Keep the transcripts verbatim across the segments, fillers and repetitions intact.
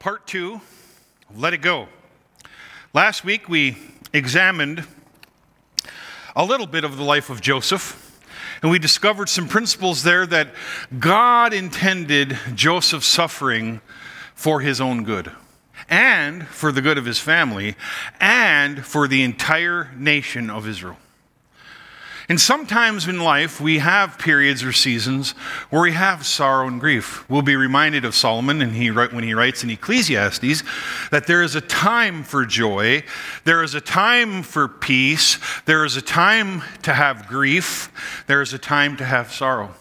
Part two, Let It Go. Last week we examined a little bit of the life of Joseph, and we discovered some principles there that God intended Joseph's suffering for his own good, and for the good of his family, and for the entire nation of Israel. And sometimes in life, we have periods or seasons where we have sorrow and grief. We'll be reminded of Solomon and he, when he writes in Ecclesiastes that there is a time for joy, there is a time for peace, there is a time to have grief, there is a time to have sorrow.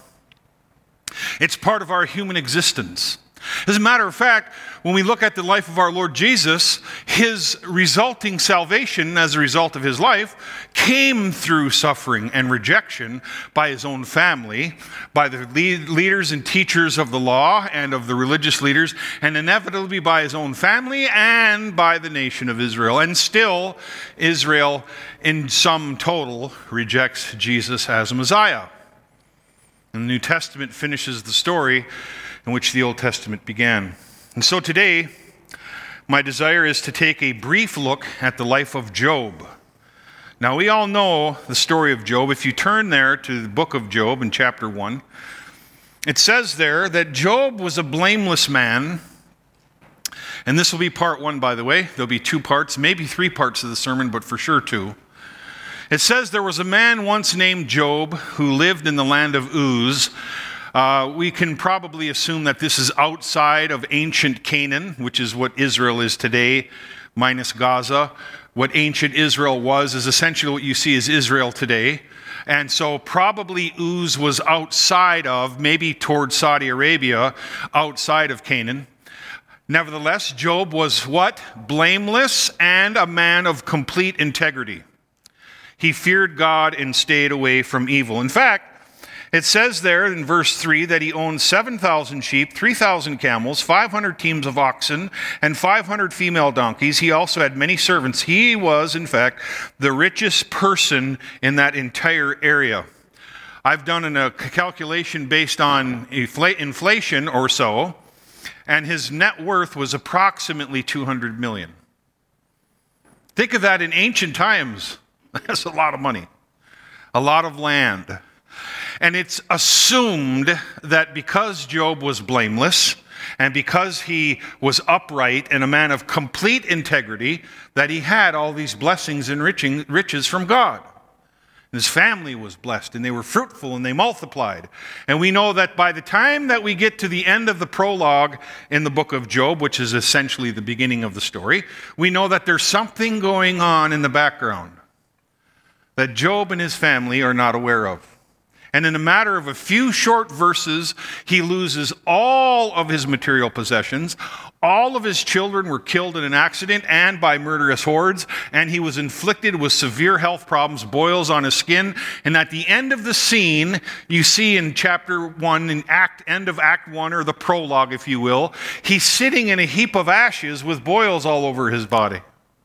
It's part of our human existence. As a matter of fact, when we look at the life of our Lord Jesus, his resulting salvation as a result of his life came through suffering and rejection by his own family, by the leaders and teachers of the law and of the religious leaders, and inevitably by his own family and by the nation of Israel. And still, Israel, in sum total, rejects Jesus as Messiah. And the New Testament finishes the story in which the Old Testament began. And so today, my desire is to take a brief look at the life of Job. Now, we all know the story of Job. If you turn there to the book of Job in chapter one, it says there that Job was a blameless man. And this will be part one, by the way. There'll be two parts, maybe three parts of the sermon, but for sure two. It says there was a man once named Job who lived in the land of Uz. Uh, we can probably assume that this is outside of ancient Canaan, which is what Israel is today, minus Gaza. What ancient Israel was is essentially what you see as Israel today. And so probably Uz was outside of, maybe towards Saudi Arabia, outside of Canaan. Nevertheless, Job was what? Blameless and a man of complete integrity. He feared God and stayed away from evil. In fact, it says there in verse three that he owned seven thousand sheep, three thousand camels, five hundred teams of oxen, and five hundred female donkeys. He also had many servants. He was, in fact, the richest person in that entire area. I've done a calculation based on inflation or so, and his net worth was approximately two hundred million. Think of that in ancient times. That's a lot of money, a lot of land. And it's assumed that because Job was blameless and because he was upright and a man of complete integrity, that he had all these blessings and riches from God. His family was blessed and they were fruitful and they multiplied. And we know that by the time that we get to the end of the prologue in the book of Job, which is essentially the beginning of the story, we know that there's something going on in the background that Job and his family are not aware of. And in a matter of a few short verses, he loses all of his material possessions. All of his children were killed in an accident and by murderous hordes, and he was inflicted with severe health problems, boils on his skin. And at the end of the scene, you see in chapter one, in act end of act one, or the prologue, if you will, he's sitting in a heap of ashes with boils all over his body.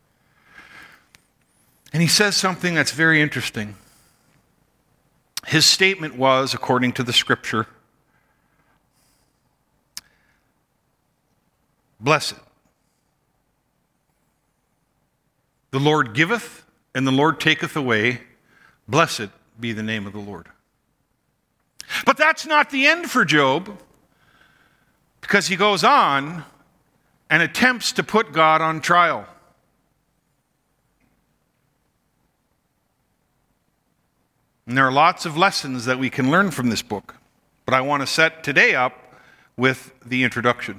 And he says something that's very interesting. His statement was, according to the scripture, blessed. The Lord giveth, and the Lord taketh away. Blessed be the name of the Lord. But that's not the end for Job, because he goes on and attempts to put God on trial. And there are lots of lessons that we can learn from this book. But I want to set today up with the introduction.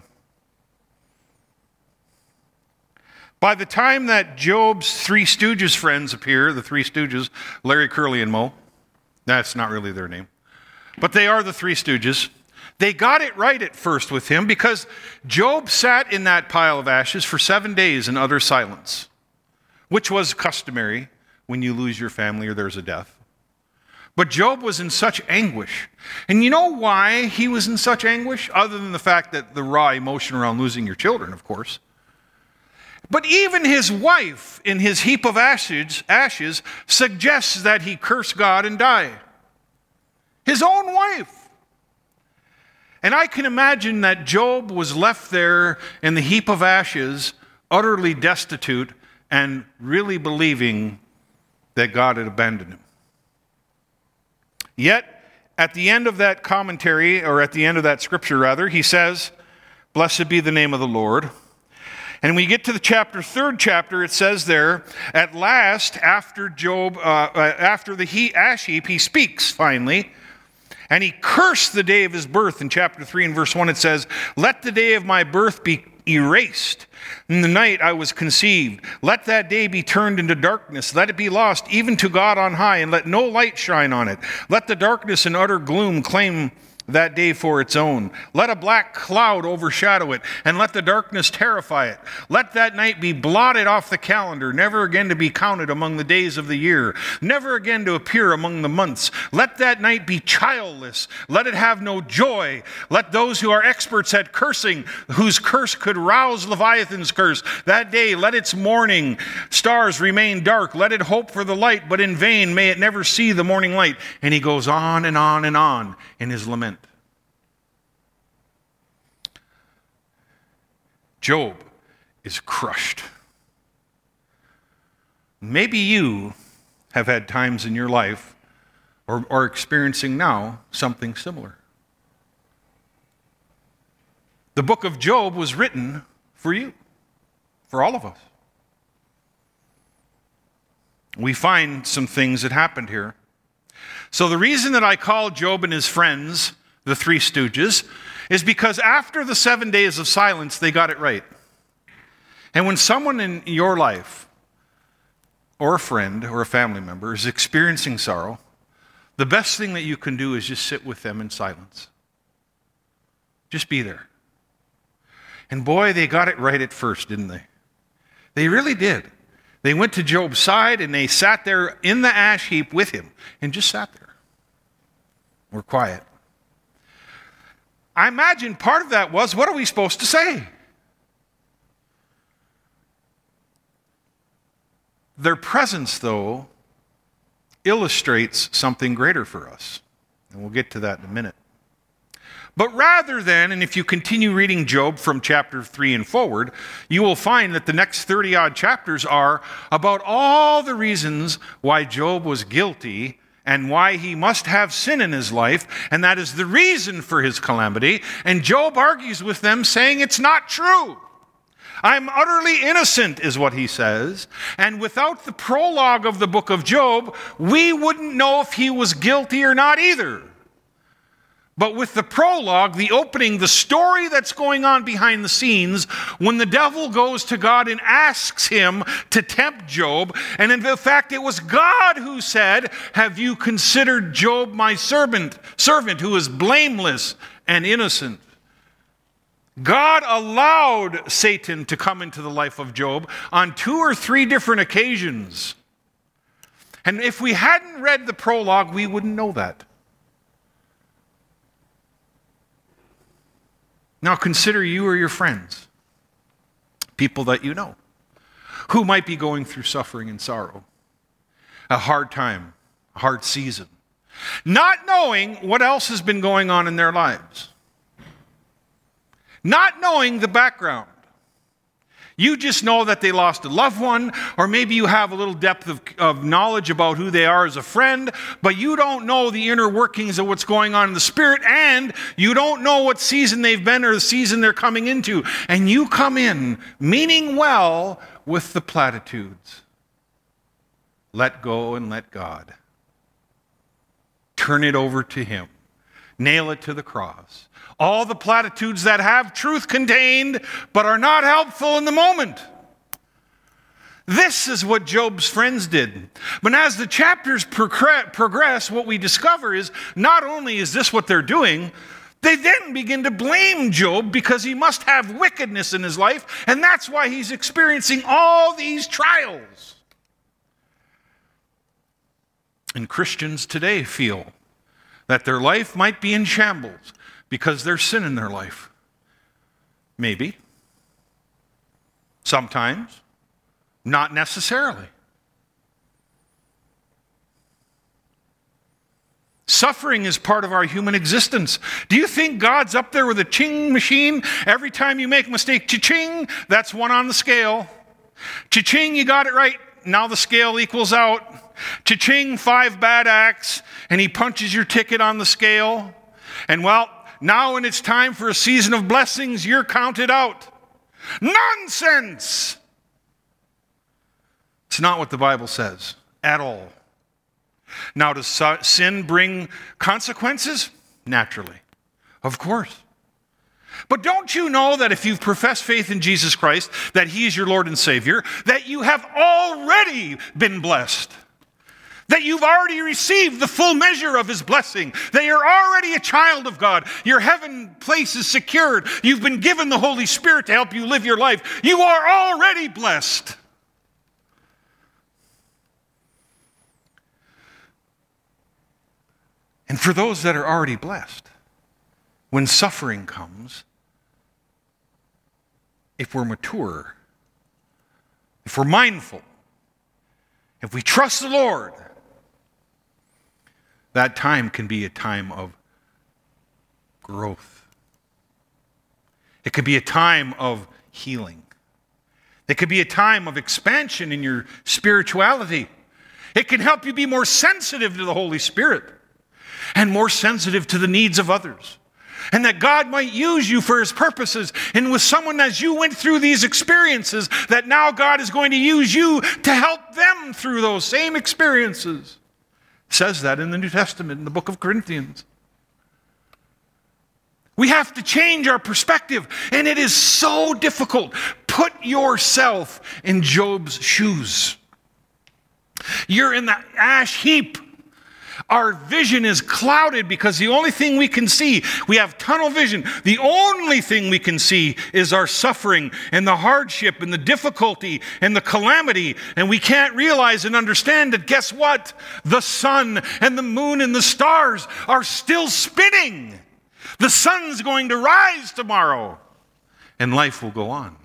By the time that Job's Three Stooges friends appear, the Three Stooges, Larry, Curly, and Moe, that's not really their name, but they are the Three Stooges. They got it right at first with him because Job sat in that pile of ashes for seven days in utter silence, which was customary when you lose your family or there's a death. But Job was in such anguish. And you know why he was in such anguish? Other than the fact that the raw emotion around losing your children, of course. But even his wife, in his heap of ashes, ashes suggests that he curse God and die. His own wife. And I can imagine that Job was left there in the heap of ashes, utterly destitute, and really believing that God had abandoned him. Yet, at the end of that commentary, or at the end of that scripture rather, he says, "Blessed be the name of the Lord." And when we get to the chapter, third chapter, it says there, at last, after Job, uh, uh, after the he, ash heap, he speaks finally, and he cursed the day of his birth. In chapter three and verse one, it says, "Let the day of my birth be erased. In the night I was conceived. Let that day be turned into darkness. Let it be lost even to God on high, and let no light shine on it. Let the darkness and utter gloom claim that day for its own. Let a black cloud overshadow it, and let the darkness terrify it. Let that night be blotted off the calendar, never again to be counted among the days of the year, never again to appear among the months. Let that night be childless. Let it have no joy. Let those who are experts at cursing, whose curse could rouse Leviathan's curse, that day let its morning stars remain dark. Let it hope for the light, but in vain may it never see the morning light." And he goes on and on and on in his lament. Job is crushed. Maybe you have had times in your life, or are experiencing now, something similar. The book of Job was written for you, for all of us. We find some things that happened here. So the reason that I call Job and his friends the Three Stooges is because after the seven days of silence, they got it right. And when someone in your life, or a friend, or a family member, is experiencing sorrow, the best thing that you can do is just sit with them in silence. Just be there. And boy, they got it right at first, didn't they? They really did. They went to Job's side and they sat there in the ash heap with him and just sat there. We're quiet. I imagine part of that was, what are we supposed to say? Their presence, though, illustrates something greater for us. And we'll get to that in a minute. But rather than, and if you continue reading Job from chapter three and forward, you will find that the next thirty-odd chapters are about all the reasons why Job was guilty and why he must have sin in his life, and that is the reason for his calamity. And Job argues with them, saying it's not true. I'm utterly innocent, is what he says. And without the prologue of the book of Job, we wouldn't know if he was guilty or not either. But with the prologue, the opening, the story that's going on behind the scenes, when the devil goes to God and asks him to tempt Job, and in fact it was God who said, "Have you considered Job my servant, servant who is blameless and innocent?" God allowed Satan to come into the life of Job on two or three different occasions. And if we hadn't read the prologue, we wouldn't know that. Now consider you or your friends, people that you know, who might be going through suffering and sorrow, a hard time, a hard season, not knowing what else has been going on in their lives, not knowing the background. You just know that they lost a loved one, or maybe you have a little depth of, of knowledge about who they are as a friend, but you don't know the inner workings of what's going on in the spirit, and you don't know what season they've been or the season they're coming into. And you come in meaning well with the platitudes. Let go and let God. Turn it over to Him. Nail it to the cross. All the platitudes that have truth contained, but are not helpful in the moment. This is what Job's friends did. But as the chapters progress, what we discover is not only is this what they're doing, they then begin to blame Job because he must have wickedness in his life, and that's why he's experiencing all these trials. And Christians today feel that their life might be in shambles because there's sin in their life. Maybe. Sometimes. Not necessarily. Suffering is part of our human existence. Do you think God's up there with a ching machine? Every time you make a mistake, cha-ching, that's one on the scale. Cha-ching, you got it right. Now the scale equals out. Cha-ching, five bad acts, and he punches your ticket on the scale. And well, now when it's time for a season of blessings, you're counted out. Nonsense! It's not what the Bible says at all. Now, does sin bring consequences? Naturally. Of course. But don't you know that if you've professed faith in Jesus Christ, that he is your Lord and Savior, that you have already been blessed? That you've already received the full measure of his blessing. That you're already a child of God. Your heaven place is secured. You've been given the Holy Spirit to help you live your life. You are already blessed. And for those that are already blessed, when suffering comes, if we're mature, if we're mindful, if we trust the Lord, that time can be a time of growth. It could be a time of healing. It could be a time of expansion in your spirituality. It can help you be more sensitive to the Holy Spirit and more sensitive to the needs of others. And that God might use you for his purposes. And with someone as you went through these experiences, that now God is going to use you to help them through those same experiences. It says that in the New Testament, in the book of Corinthians. We have to change our perspective, and it is so difficult. Put yourself in Job's shoes. You're in the ash heap. Our vision is clouded because the only thing we can see, we have tunnel vision. The only thing we can see is our suffering and the hardship and the difficulty and the calamity. And we can't realize and understand that, guess what? The sun and the moon and the stars are still spinning. The sun's going to rise tomorrow, and life will go on.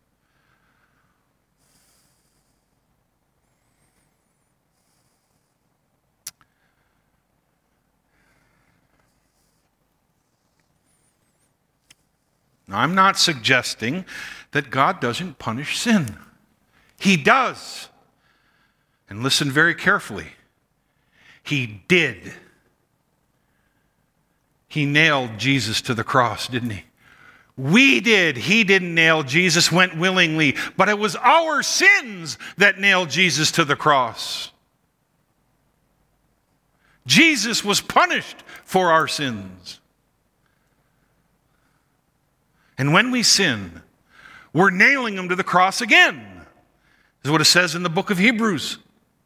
Now, I'm not suggesting that God doesn't punish sin. He does. And listen very carefully. He did. He nailed Jesus to the cross, didn't he? We did. He didn't nail Jesus, went willingly. But it was our sins that nailed Jesus to the cross. Jesus was punished for our sins. And when we sin, we're nailing him to the cross again. This is what it says in the book of Hebrews.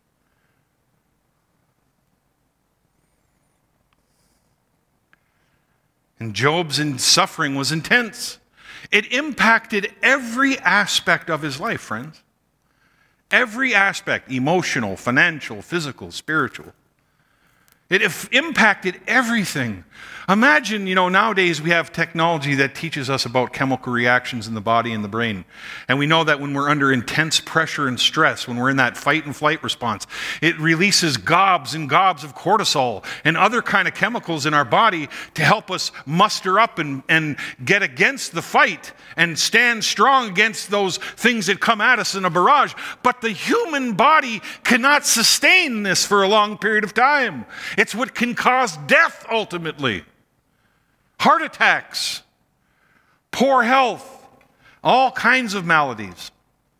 And Job's suffering was intense. It impacted every aspect of his life, friends. Every aspect, emotional, financial, physical, spiritual. It impacted everything. Imagine, you know, nowadays we have technology that teaches us about chemical reactions in the body and the brain. And we know that when we're under intense pressure and stress, when we're in that fight and flight response, it releases gobs and gobs of cortisol and other kind of chemicals in our body to help us muster up and, and get against the fight and stand strong against those things that come at us in a barrage. But the human body cannot sustain this for a long period of time. It's what can cause death ultimately. Heart attacks, poor health, all kinds of maladies.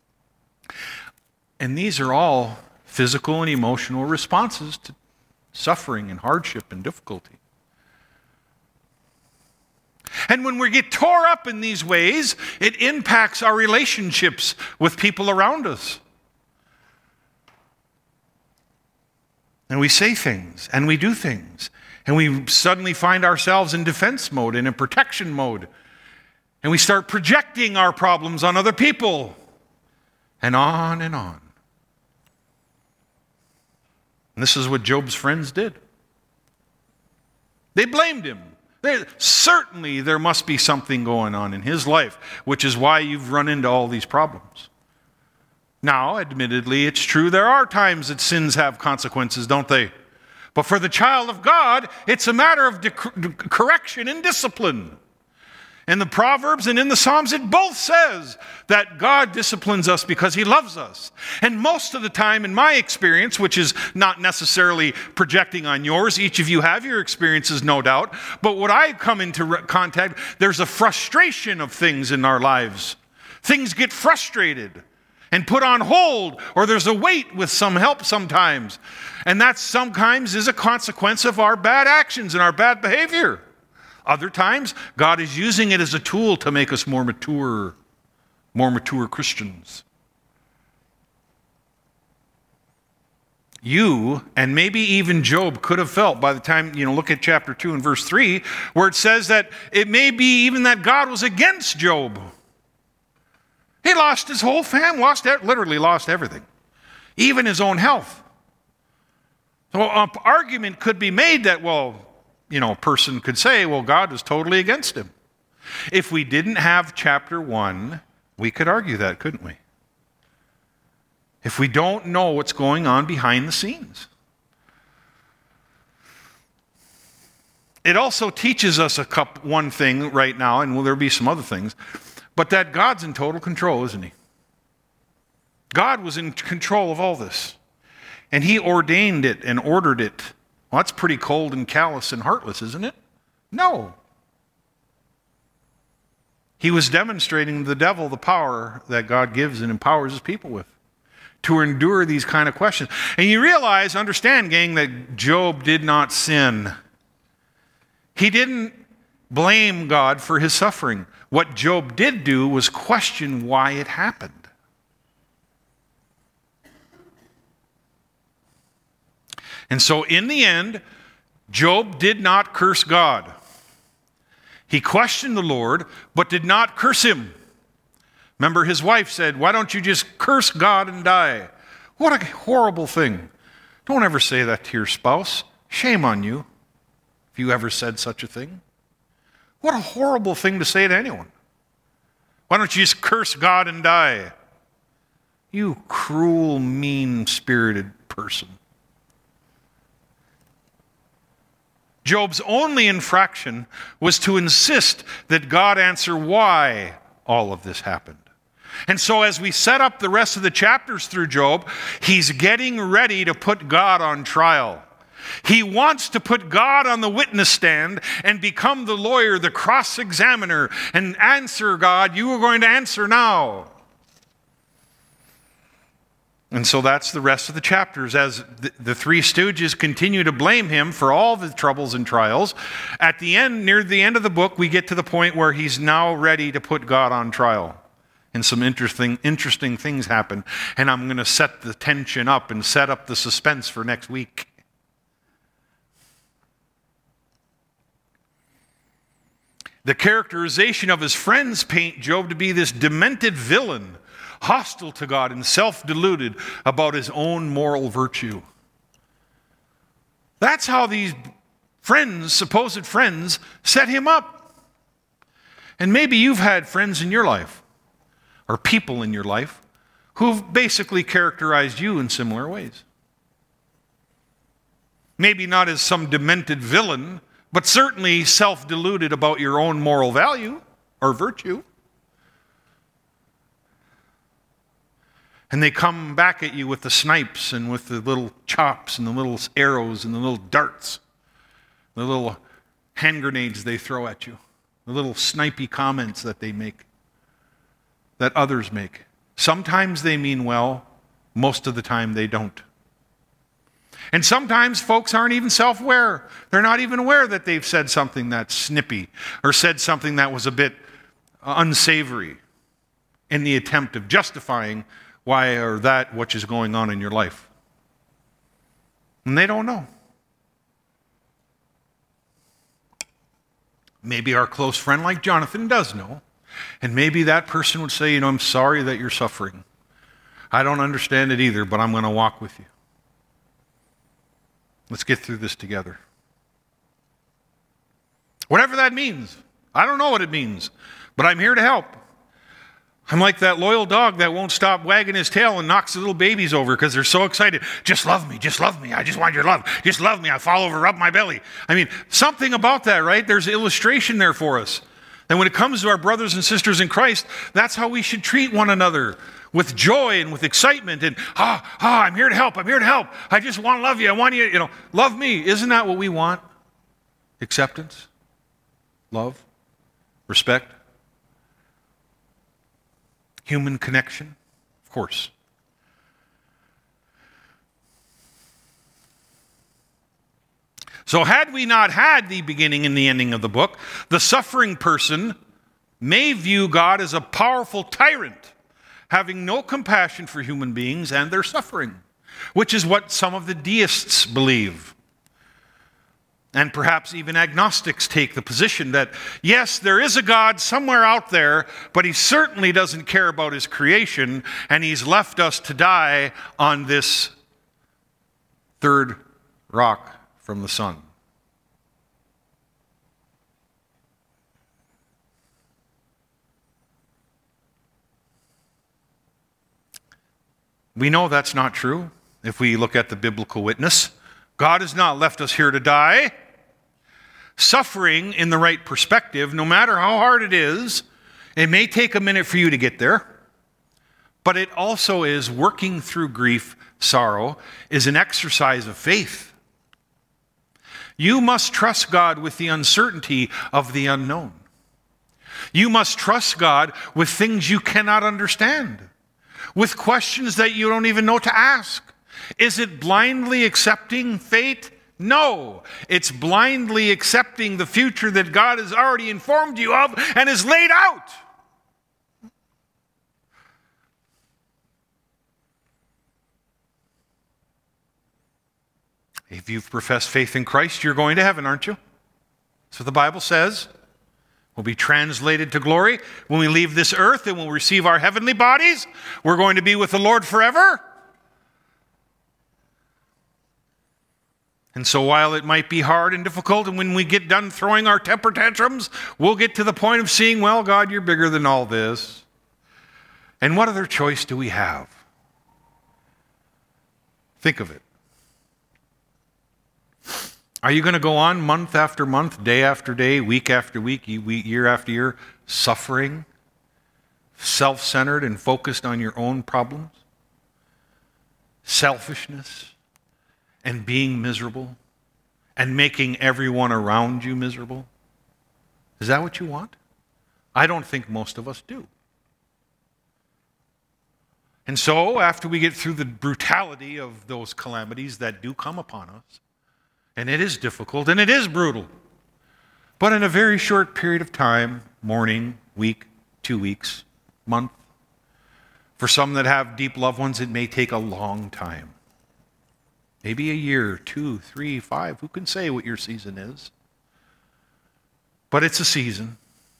And these are all physical and emotional responses to suffering and hardship and difficulty. And when we get tore up in these ways, it impacts our relationships with people around us. And we say things, and we do things, and we suddenly find ourselves in defense mode and in protection mode. And we start projecting our problems on other people, and on and on. And this is what Job's friends did. They blamed him. They, certainly there must be something going on in his life, which is why you've run into all these problems. Now, admittedly, it's true there are times that sins have consequences, don't they? But for the child of God, it's a matter of de- correction and discipline. In the Proverbs and in the Psalms, it both says that God disciplines us because he loves us. And most of the time, in my experience, which is not necessarily projecting on yours, each of you have your experiences, no doubt, but when I come into contact, there's a frustration of things in our lives. Things get frustrated and put on hold, or there's a wait with some help sometimes. And that sometimes is a consequence of our bad actions and our bad behavior. Other times, God is using it as a tool to make us more mature, more mature Christians. You, and maybe even Job, could have felt by the time, you know, look at chapter two and verse three, where it says that it may be even that God was against Job. He lost his whole family, lost, literally lost everything, even his own health. So an argument could be made that, well, you know, a person could say, well, God was totally against him. If we didn't have chapter one, we could argue that, couldn't we? If we don't know what's going on behind the scenes. It also teaches us a couple, one thing right now, and will there be some other things, but that God's in total control, isn't he? God was in control of all this. And he ordained it and ordered it. Well, that's pretty cold and callous and heartless, isn't it? No. He was demonstrating to the devil the power that God gives and empowers his people with to endure these kind of questions. And you realize, understand, gang, that Job did not sin. He didn't blame God for his suffering. What Job did do was question why it happened. And so in the end, Job did not curse God. He questioned the Lord, but did not curse him. Remember, his wife said, why don't you just curse God and die? What a horrible thing. Don't ever say that to your spouse. Shame on you if you ever said such a thing. What a horrible thing to say to anyone. Why don't you just curse God and die? You cruel, mean-spirited person. Job's only infraction was to insist that God answer why all of this happened. And so as we set up the rest of the chapters through Job, he's getting ready to put God on trial. He wants to put God on the witness stand and become the lawyer, the cross-examiner, and answer God, you are going to answer now. And so that's the rest of the chapters. As the, the three stooges continue to blame him for all the troubles and trials, at the end, near the end of the book, we get to the point where he's now ready to put God on trial. And some interesting, interesting things happen. And I'm going to set the tension up and set up the suspense for next week. The characterization of his friends paint Job to be this demented villain, hostile to God and self-deluded about his own moral virtue. That's how these friends, supposed friends, set him up. And maybe you've had friends in your life, or people in your life, who've basically characterized you in similar ways. Maybe not as some demented villain, but certainly self-deluded about your own moral value or virtue. And they come back at you with the snipes and with the little chops and the little arrows and the little darts, the little hand grenades they throw at you, the little snipey comments that they make, that others make. Sometimes they mean well, most of the time they don't. And sometimes folks aren't even self-aware. They're not even aware that they've said something that's snippy or said something that was a bit unsavory in the attempt of justifying why or that which is going on in your life. And they don't know. Maybe our close friend like Jonathan does know. And maybe that person would say, you know, I'm sorry that you're suffering. I don't understand it either, but I'm going to walk with you. Let's get through this together. Whatever that means. I don't know what it means, but I'm here to help. I'm like that loyal dog that won't stop wagging his tail and knocks the little babies over because they're so excited. Just love me, just love me. I just want your love. Just love me. I fall over, rub my belly. I mean, something about that, right? There's illustration there for us. And when it comes to our brothers and sisters in Christ, that's how we should treat one another, with joy and with excitement. And, ah, ah, I'm here to help. I'm here to help. I just want to love you. I want you, you know, love me. Isn't that what we want? Acceptance, love, respect. Human connection, of course. So had we not had the beginning and the ending of the book, the suffering person may view God as a powerful tyrant, having no compassion for human beings and their suffering, which is what some of the deists believe. And perhaps even agnostics take the position that, yes, there is a God somewhere out there, but he certainly doesn't care about his creation, and he's left us to die on this third rock from the sun. We know that's not true if we look at the biblical witness. God has not left us here to die. Suffering in the right perspective, no matter how hard it is, it may take a minute for you to get there, but it also is working through grief, sorrow, is an exercise of faith. You must trust God with the uncertainty of the unknown. You must trust God with things you cannot understand, with questions that you don't even know to ask. Is it blindly accepting fate? No. It's blindly accepting the future that God has already informed you of and has laid out. If you've professed faith in Christ, you're going to heaven, aren't you? That's what the Bible says. We'll be translated to glory when we leave this earth, and we'll receive our heavenly bodies. We're going to be with the Lord forever. And so while it might be hard and difficult, and when we get done throwing our temper tantrums, we'll get to the point of seeing, well, God, you're bigger than all this. And what other choice do we have? Think of it. Are you going to go on month after month, day after day, week after week, year after year, suffering, self-centered and focused on your own problems, selfishness, and being miserable, and making everyone around you miserable? Is that what you want? I don't think most of us do. And so, after we get through the brutality of those calamities that do come upon us, and it is difficult, and it is brutal, but in a very short period of time, morning, week, two weeks, month, for some that have deep loved ones, it may take a long time. Maybe a year, two, three, five. Who can say what your season is? But it's a season.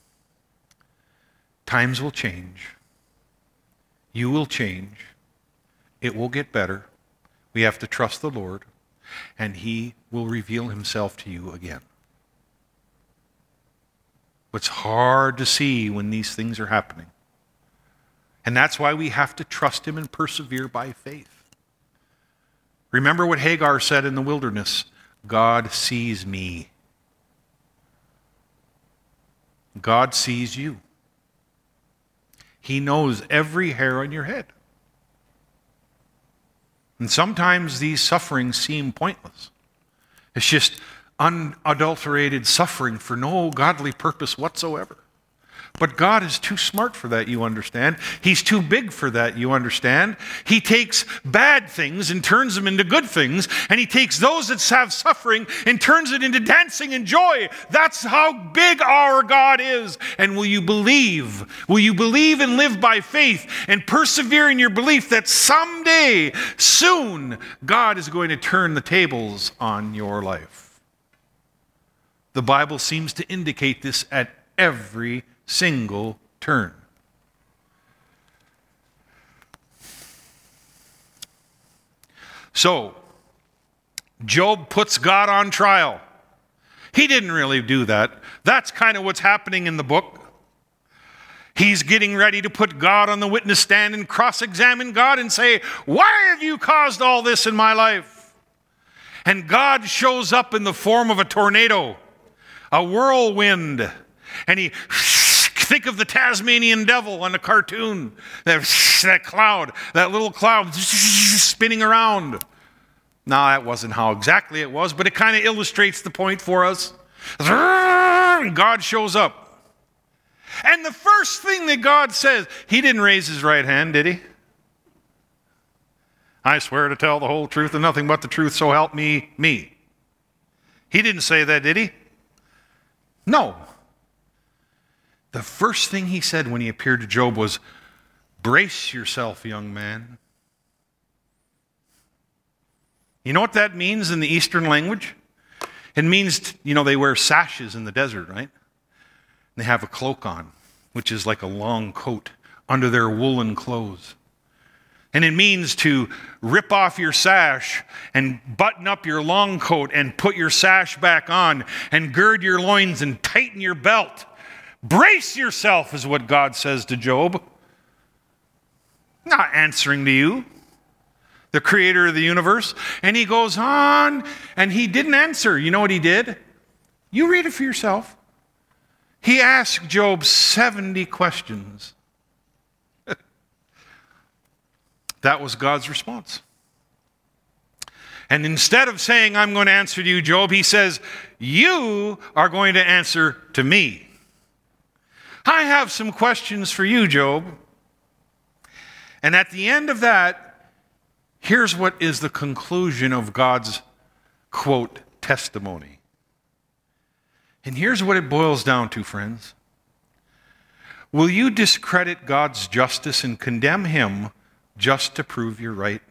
Times will change. You will change. It will get better. We have to trust the Lord, and he will reveal himself to you again. It's hard to see when these things are happening. And that's why we have to trust him and persevere by faith. Remember what Hagar said in the wilderness, God sees me. God sees you. He knows every hair on your head. And sometimes these sufferings seem pointless. It's just unadulterated suffering for no godly purpose whatsoever. But God is too smart for that, you understand. He's too big for that, you understand. He takes bad things and turns them into good things, and he takes those that have suffering and turns it into dancing and joy. That's how big our God is. And will you believe? Will you believe and live by faith and persevere in your belief that someday, soon, God is going to turn the tables on your life? The Bible seems to indicate this at every single turn. So, Job puts God on trial. He didn't really do that. That's kind of what's happening in the book. He's getting ready to put God on the witness stand and cross-examine God and say, why have you caused all this in my life? And God shows up in the form of a tornado, a whirlwind, and he, think of the Tasmanian devil on the cartoon, that, that cloud, that little cloud spinning around. Now, that wasn't how exactly it was, but it kind of illustrates the point for us. God shows up. And the first thing that God says, he didn't raise his right hand, did he? I swear to tell the whole truth and nothing but the truth, so help me, me. He didn't say that, did he? No. The first thing he said when he appeared to Job was, brace yourself, young man. You know what that means in the Eastern language? It means, you know, they wear sashes in the desert, right? They have a cloak on, which is like a long coat under their woolen clothes. And it means to rip off your sash and button up your long coat and put your sash back on and gird your loins and tighten your belt. Brace yourself is what God says to Job. Not answering to you, the creator of the universe. And he goes on, and he didn't answer. You know what he did? You read it for yourself. He asked Job seventy questions. That was God's response. And instead of saying, I'm going to answer to you, Job, he says, you are going to answer to me. I have some questions for you, Job. And at the end of that, here's what is the conclusion of God's, quote, testimony. And here's what it boils down to, friends. Will you discredit God's justice and condemn him just to prove you're right?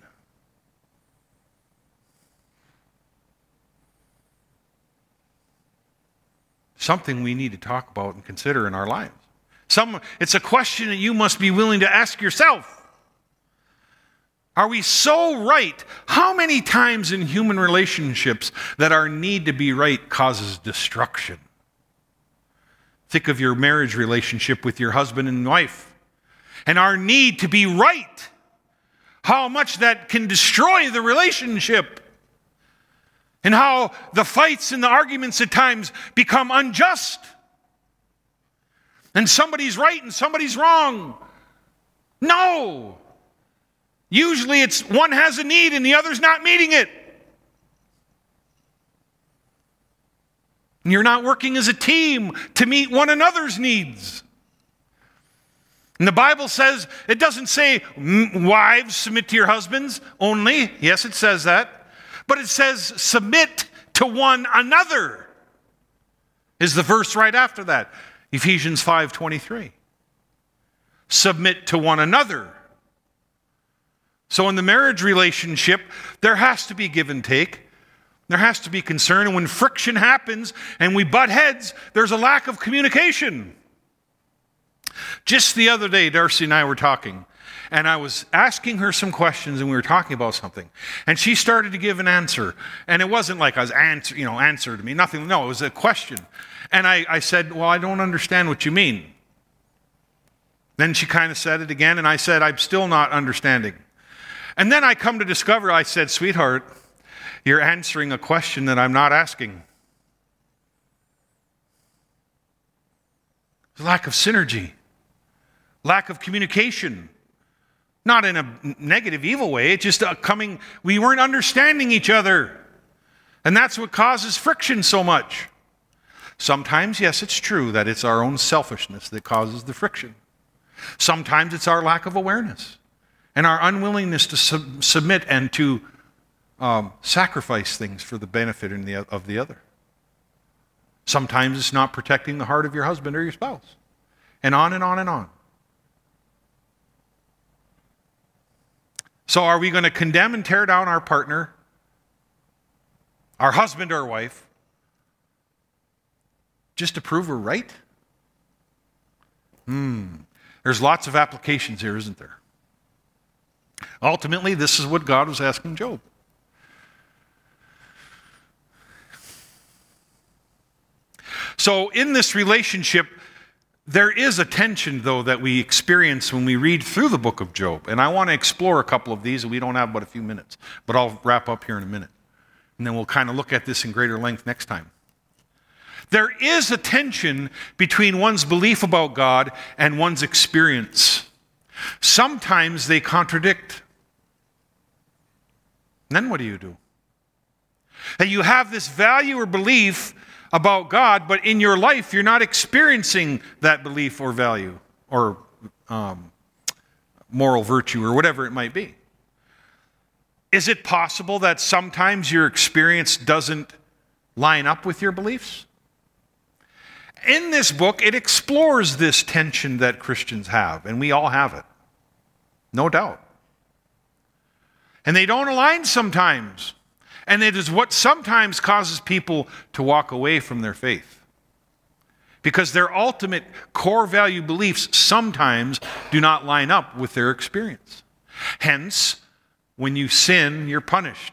Something we need to talk about and consider in our lives. Some, it's a question that you must be willing to ask yourself. Are we so right? How many times in human relationships that our need to be right causes destruction? Think of your marriage relationship with your husband and wife, and our need to be right. How much that can destroy the relationship, and how the fights and the arguments at times become unjust. And somebody's right and somebody's wrong. No. Usually it's one has a need and the other's not meeting it. And you're not working as a team to meet one another's needs. And the Bible says, it doesn't say, wives, submit to your husbands only. Yes, it says that. But it says, submit to one another, is the verse right after that. Ephesians five twenty-three. Submit to one another. So in the marriage relationship, there has to be give and take. There has to be concern. And when friction happens and we butt heads, there's a lack of communication. Just the other day, Darcy and I were talking, and I was asking her some questions, and we were talking about something. And she started to give an answer. And it wasn't like I was answer, you know, answer to me, nothing. No, it was a question. And I, I said, well, I don't understand what you mean. Then she kind of said it again, and I said, I'm still not understanding. And then I come to discover, I said, sweetheart, you're answering a question that I'm not asking. Lack of synergy. Lack of communication. Not in a negative, evil way. It's just a coming, we weren't understanding each other. And that's what causes friction so much. Sometimes, yes, it's true that it's our own selfishness that causes the friction. Sometimes it's our lack of awareness and our unwillingness to sub- submit and to um, sacrifice things for the benefit in the, of the other. Sometimes it's not protecting the heart of your husband or your spouse. And on and on and on. So are we going to condemn and tear down our partner, our husband or wife, just to prove we're right? Hmm. There's lots of applications here, isn't there? Ultimately, this is what God was asking Job. So in this relationship, There is a tension, though, that we experience when we read through the book of Job. And I want to explore a couple of these, and we don't have but a few minutes. But I'll wrap up here in a minute. And then we'll kind of look at this in greater length next time. There is a tension between one's belief about God and one's experience. Sometimes they contradict. And then what do you do? That you have this value or belief about God, but in your life you're not experiencing that belief or value or um, moral virtue or whatever it might be. Is it possible that sometimes your experience doesn't line up with your beliefs? In this book, it explores this tension that Christians have, and we all have it. No doubt. And they don't align sometimes. And it is what sometimes causes people to walk away from their faith. Because their ultimate core value beliefs sometimes do not line up with their experience. Hence, when you sin, you're punished.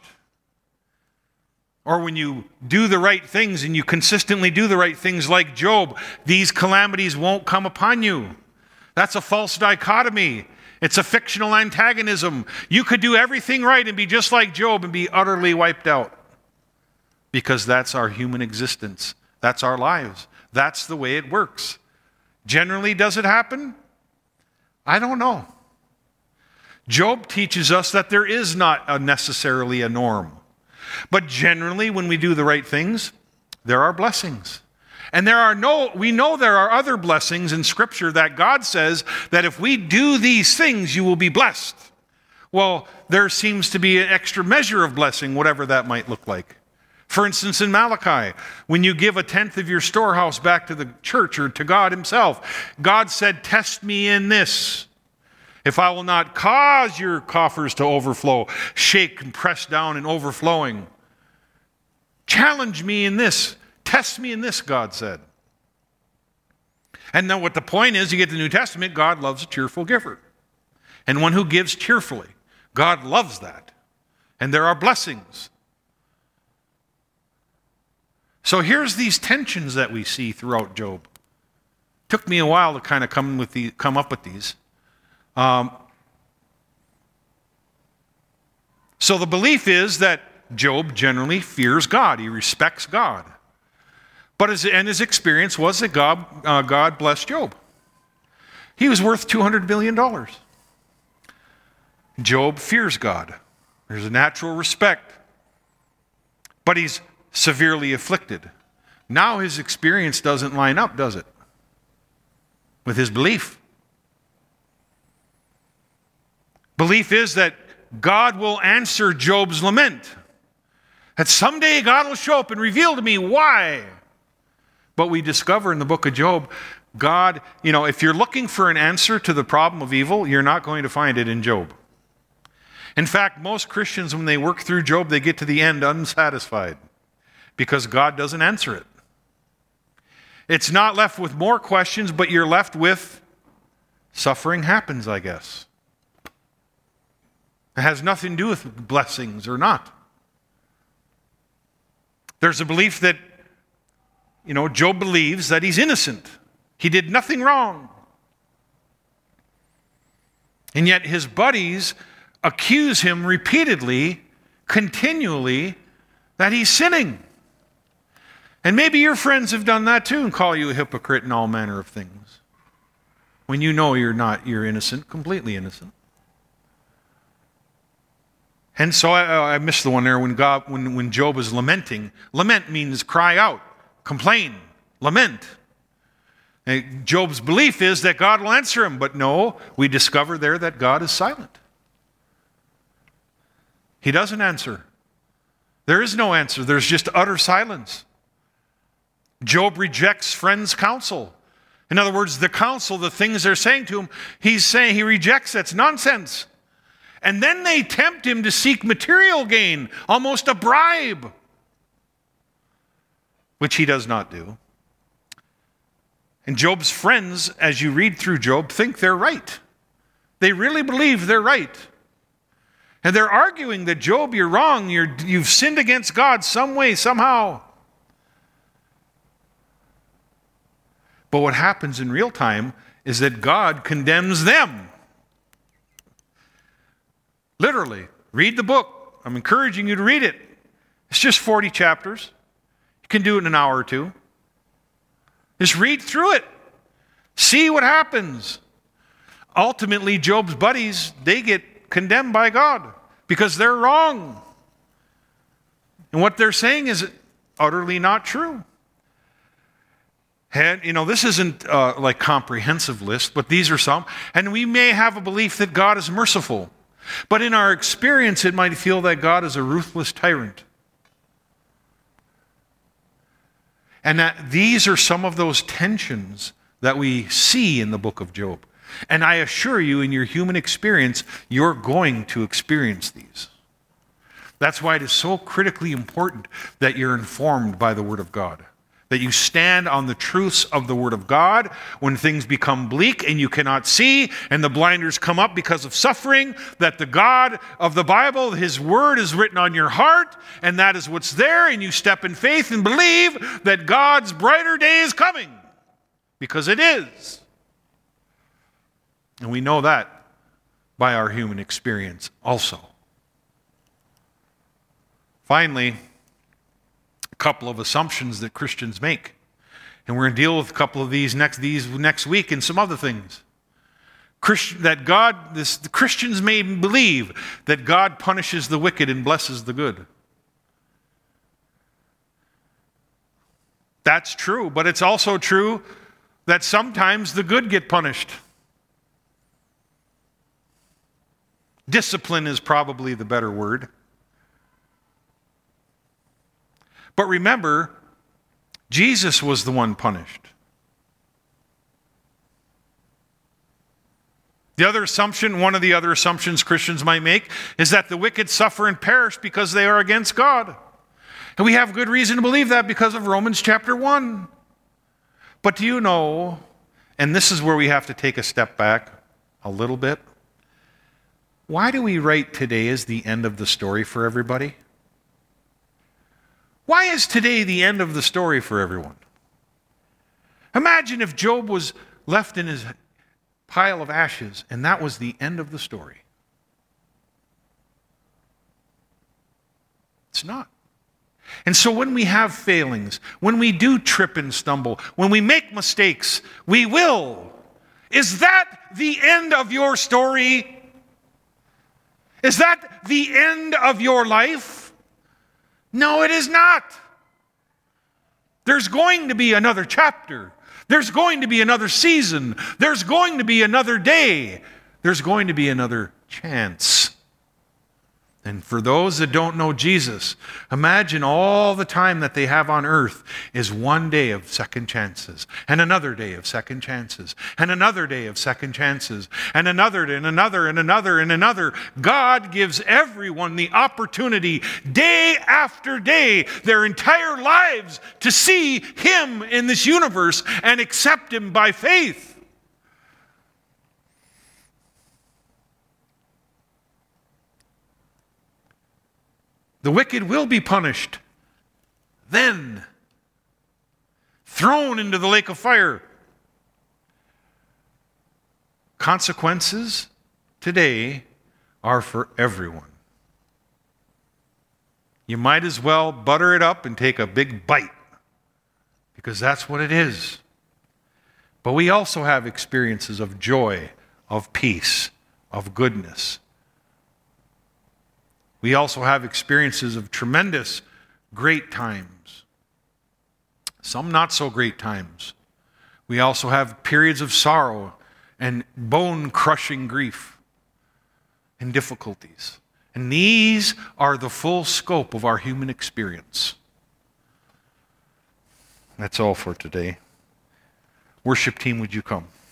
Or when you do the right things and you consistently do the right things like Job, these calamities won't come upon you. That's a false dichotomy. It's a fictional antagonism. You could do everything right and be just like Job and be utterly wiped out. Because that's our human existence. That's our lives. That's the way it works. Generally, does it happen? I don't know. Job teaches us that there is not a necessarily a norm. But generally, when we do the right things, there are blessings. And there are no, we know there are other blessings in Scripture that God says that if we do these things, you will be blessed. Well, there seems to be an extra measure of blessing, whatever that might look like. For instance, in Malachi, when you give a tenth of your storehouse back to the church or to God himself, God said, test me in this. If I will not cause your coffers to overflow, shake and press down and overflowing. Challenge me in this. Test me in this, God said. And now what the point is, you get the New Testament, God loves a cheerful giver. And one who gives cheerfully. God loves that. And there are blessings. So here's these tensions that we see throughout Job. Took me a while to kind of come with the come up with these. Um, so the belief is that Job generally fears God. He respects God. But his, and his experience was that God, uh, God blessed Job. He was worth two hundred billion dollars. Job fears God. There's a natural respect. But he's severely afflicted. Now his experience doesn't line up, does it? With his belief. Belief is that God will answer Job's lament. That someday God will show up and reveal to me why. But we discover in the book of Job, God, you know, if you're looking for an answer to the problem of evil, you're not going to find it in Job. In fact, most Christians, when they work through Job, they get to the end unsatisfied because God doesn't answer it. It's not left with more questions, but you're left with suffering happens, I guess. It has nothing to do with blessings or not. There's a belief that, you know, Job believes that he's innocent. He did nothing wrong. And yet his buddies accuse him repeatedly, continually, that he's sinning. And maybe your friends have done that too and call you a hypocrite and all manner of things. When you know you're not, you're innocent, completely innocent. And so I, I missed the one there when God, when, when Job is lamenting. Lament means cry out, complain, lament. And Job's belief is that God will answer him, but no, we discover there that God is silent. He doesn't answer. There is no answer. There's just utter silence. Job rejects friends' counsel. In other words, the counsel, the things they're saying to him, he's saying he rejects. It's nonsense. And then they tempt him to seek material gain, almost a bribe, which he does not do. And Job's friends, as you read through Job, think they're right. They really believe they're right. And they're arguing that, Job, you're wrong. You're, you've sinned against God some way, somehow. But what happens in real time is that God condemns them. Literally. Read the book. I'm encouraging you to read it. It's just forty chapters. You can do it in an hour or two. Just read through it. See what happens. Ultimately, Job's buddies, they get condemned by God because they're wrong. And what they're saying is utterly not true. And, you know, this isn't uh, like comprehensive list, but these are some. And we may have a belief that God is merciful. But in our experience, it might feel that God is a ruthless tyrant. And that these are some of those tensions that we see in the book of Job. And I assure you, in your human experience, you're going to experience these. That's why it is so critically important that you're informed by the Word of God. That you stand on the truths of the Word of God when things become bleak and you cannot see and the blinders come up because of suffering, that the God of the Bible, His Word is written on your heart, and that is what's there, and you step in faith and believe that God's brighter day is coming. Because it is. And we know that by our human experience also. Finally, a couple of assumptions that Christians make. And we're going to deal with a couple of these next, these next week and some other things. Christ, that God, this, the Christians may believe that God punishes the wicked and blesses the good. That's true, but it's also true that sometimes the good get punished. Discipline is probably the better word. But remember, Jesus was the one punished. The other assumption, one of the other assumptions Christians might make, is that the wicked suffer and perish because they are against God. And we have good reason to believe that because of Romans chapter one. But do you know, and this is where we have to take a step back a little bit, why do we write today as the end of the story for everybody? Why is today the end of the story for everyone? Imagine if Job was left in his pile of ashes and that was the end of the story. It's not. And so when we have failings, when we do trip and stumble, when we make mistakes, we will. Is that the end of your story? Is that the end of your life? No, it is not. There's going to be another chapter. There's going to be another season. There's going to be another day. There's going to be another chance. And for those that don't know Jesus, imagine all the time that they have on earth is one day of second chances, and another day of second chances, and another day of second chances, and another and another and another and another. God gives everyone the opportunity day after day, their entire lives, to see Him in this universe and accept Him by faith. The wicked will be punished, then thrown into the lake of fire. Consequences today are for everyone. You might as well butter it up and take a big bite, because that's what it is. But we also have experiences of joy, of peace, of goodness. We also have experiences of tremendous, great times. Some not so great times. We also have periods of sorrow and bone-crushing grief and difficulties. And these are the full scope of our human experience. That's all for today. Worship team, would you come?